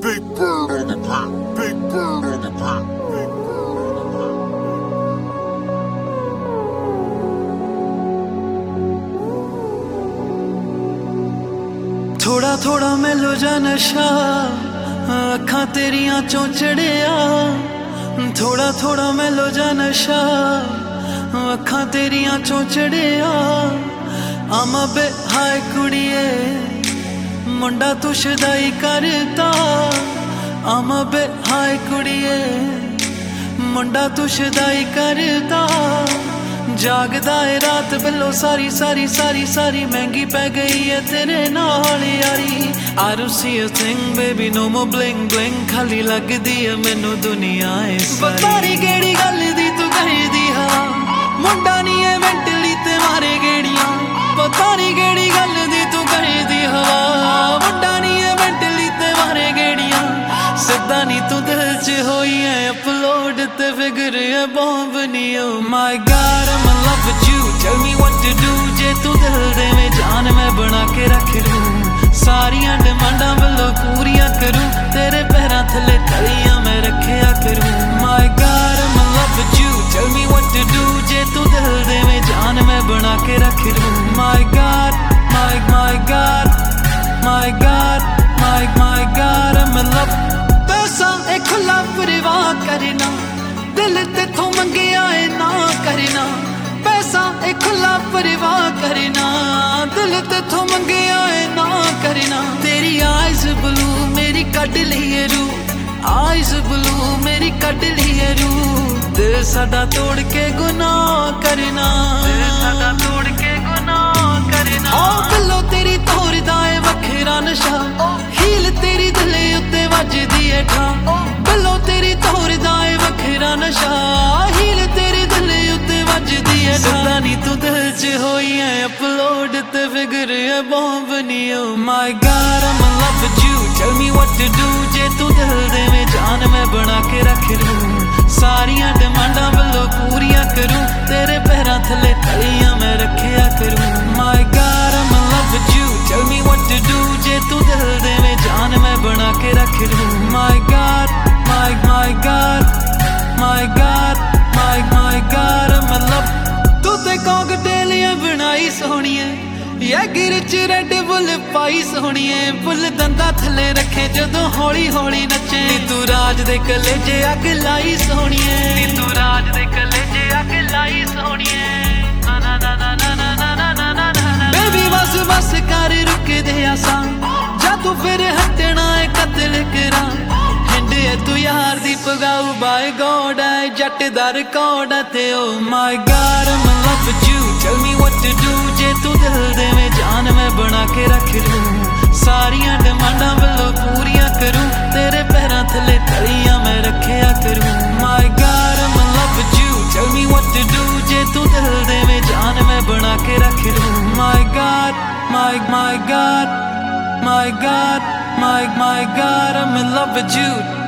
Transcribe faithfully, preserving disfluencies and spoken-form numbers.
Big bird on the pop, big bird on the pop, big bird on the pop. थोड़ा थोड़ा मिलो जा नशा अखां तेरियां चों चढ़िया, थोड़ा थोड़ा मिलो जा नशा अखां तेरियां चों चढ़िया। I'm a bit high कुड़िए मुंडा तू शदाई करता, I'm a bit high कुड़िए मुंडा तू शदाई करता। जागदा है रात बिलो सारी सारी सारी सारी महंगी पै गई है तेरे नाल यारी। I don't see a thing baby no more bling bling, खाली लगदी है मैनू दुनिया है सारी। पता नहीं केड़ी गल दी तू कहदी हा मुंडा नहीं है मेंटली ते मारे गेड़ियां। पता नहीं केड़ी गल दी तू कहदी हा मुंडा नहीं है मेंटली ते मारे गेड़ियां। सिद्धा नहीं तू दिल च होई है अपलोड ते फिगर है बॉम्ब नहीं। Oh my God I'm in love with you, tell me what to do। जे तू दिल दे में जान मैं बना के रख लूं, सारियां डिमांडां वालों पूरियां करूं, तेरे पैरां थले तलियां मैं रखिया करूं। My God I'm in love with you, tell me what to do। जे तू दिल दे में जान मैं बना के रख लूं। My God my my God my God my my God I'm in love। पैसा एक खुला परवाह करना, दिल ते थो मंगिया है ना करना। पैसा एक खुला परवाह करना, दिल ते थो मंगिया है ना करना। तेरी आइज़ ब्लू मेरी कड लिए रू, आइज़ ब्लू मेरी कड लिए रू। दिल साडा तोड़ के गुनाह करना, दिल साडा तोड़ के गुनाह करना। ओ बिलो तेरी तोड़दा है वखरा नशा, हील तेरी दिले उत्ते वजदी है ठा। बिलो तेरी तोड़दा है वखरा नशा, हील तेरी दिले उत्ते वजदी है ठा। सिद्धा नहीं तू दिल च होई है अपलोड ते फिगर है बॉम्ब नहीं। Oh my God I'm in love with you, tell me what to do। जे तू दिल दे में जान मैं बना के रख लूं, सारियां डिमांडां वालों पूरियां करूं, तेरे पैरां थले तलियां मैं रखिया करूं। My God I'm in love with you, tell me what to do। जे तू दिल दे में जान मैं बना के रख लूं। My God my my God my God my my God I'm in love। तू ते कॉकटेलियां बनाई सोहणिए, या गिर च रेड बुल पाई सोहणिए। बुल दंदा थले रखे जदों हौली हौली नचे, तू राज दे कलेजे अग लाई सोहणिए। तू राज दे कलेजे अग लाई सोहणिए। ना ना ना ना ना ना ना ना ना ना। बेबी बस बस कर रुक दे आसा, जा तू फिर हटना है कतल करा। हिंडे तू यार दी पगाऊ बाय गॉड है जट दा रिकॉर्ड है ते। Oh my God I'm in love with you, tell me what to do। जे तू दिल दे में जान मैं बना के रख लूं, सारियां डिमांडां वालों पूरियां करूं, तेरे पैरां थले तलियां मैं रखिया करूं। My God I'm in love with you, tell me what to do। जे तू दिल दे में जान मैं बना के रख लूं। My God my my God my God my my God I'm in love with you।